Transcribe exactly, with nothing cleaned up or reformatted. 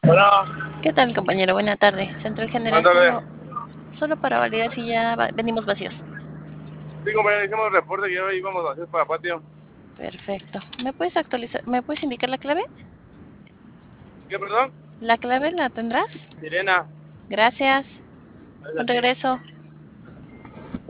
Hola, ¿Qué tal, compañero? Buena tarde. Central General, ándale. solo, solo para validar si ya va- venimos vacíos. Sí, compañero, hicimos el reporte que ya íbamos a hacer para patio. Perfecto. ¿Me puedes actualizar? ¿Me puedes indicar la clave? ¿Qué, perdón? ¿La clave la tendrás? Sirena. Gracias. Es Con a ti. regreso.